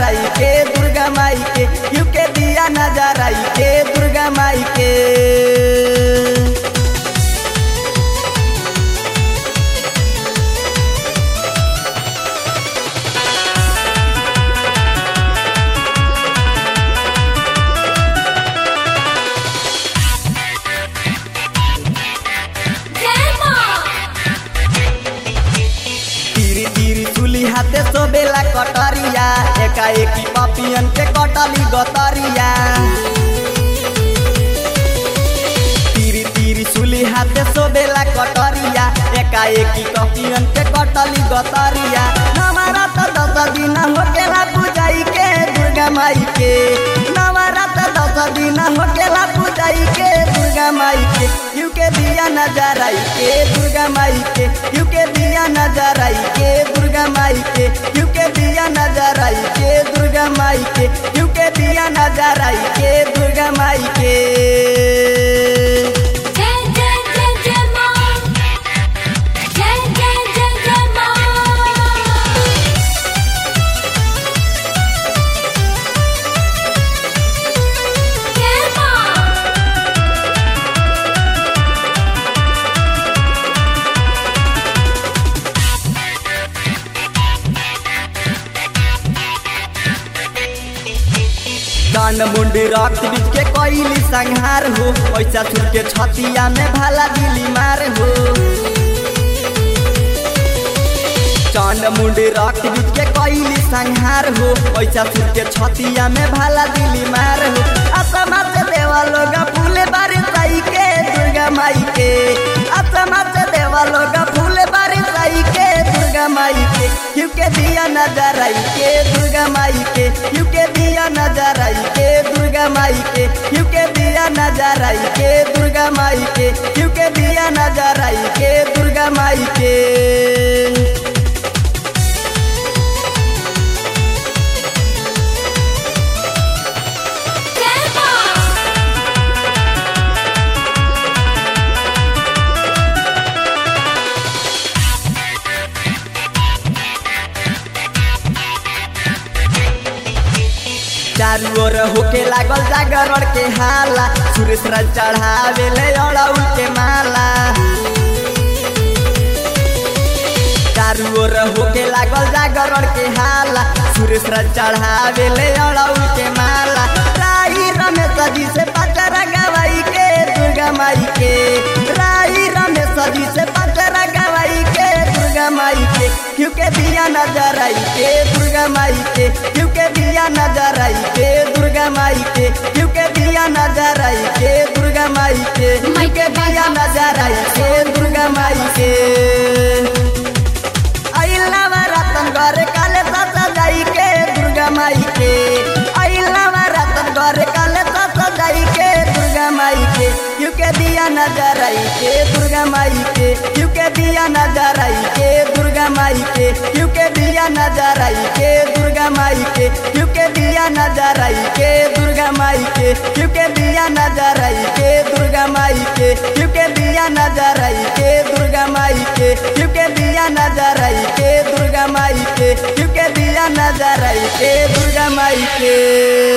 नजराई के दुर्गा माई के, घिउ के दिया नजराई के दुर्गा माई के। हाथे सोबेला कटरिया, एकाएकी पपियन के कटली गतरिया। तीरी तीरी सुली हाथे सोबेला कटरिया, एकाएकी पपियन के कटली गतरिया। नवरात 10 दिन होकेला पूजाई के दुर्गा माई के, नवरात 10 दिन होकेला पूजाई के दुर्गा माई के। घिउ के दिया नजराई के दुर्गा माई के, घिउ के दिया नजराई के दुर्गा माई के, घिउ के दिया नजराई के दुर्गा माई के, घिउ के दिया नजराई के दुर्गा माई के। कान मुंडी रक्त बीच के कोइली संहार हो, पैसा छुट के छतिया में भाला दिली मार हो। चांद मुंडी रक्त बीच के कोइली संहार हो, पैसा छुट के छतिया में भाला दिली मार हो। असमा से देवा लोग फूले बारिशाई के दुर्गा माई के, असमा से देवा लोग फूले बारिशाई के दुर्गा माई के। घिउ के दिया नजराई के दुर्गा माई के, घिउ के दिया नजराई के दुर्गा माई के, घिउ के दिया नजराई के दुर्गा माई के, घिउ के दिया नजराई के दुर्गा माई के। चारू ओर होके लागल जागरण के हाला, सुरेश राज चढ़ावे ले अड़ाउल के माला। चारू ओर होके लागल जागरण के हाला, सुरेश राज चढ़ावे ले अड़ाउल के माला। राई रमेश जी से पचरा गवाई के दुर्गा माई के, राई रमेश जी से पचरा गवाई के दुर्गा माई के। घिउ के दिया नजराई के दुर्गा माई के, घिउ के दिया नजराई के दुर्गा माई के, घिउ के दिया नजराई के दुर्गा माई के, घिउ के दिया नजराई के दुर्गा माई के। आइला रतन घर काले सजाई के दुर्गा माई के, आइला रतन घर काले सजाई के दुर्गा माई के। घिउ के दिया नजराई के दुर्गा माई के, घिउ के दिया नजराई के दुर्गा माई के, घिउ के दिया नजराई के दुर्गा माई के, घिउ के दिया नजराई के दुर्गा माई के, घिउ के दिया नजराई के दुर्गा माई के, घिउ के दिया नजराई के दुर्गा माई के, घिउ के दिया नजराई के दुर्गा माई के, घिउ के दिया नजराई के दुर्गा माई के।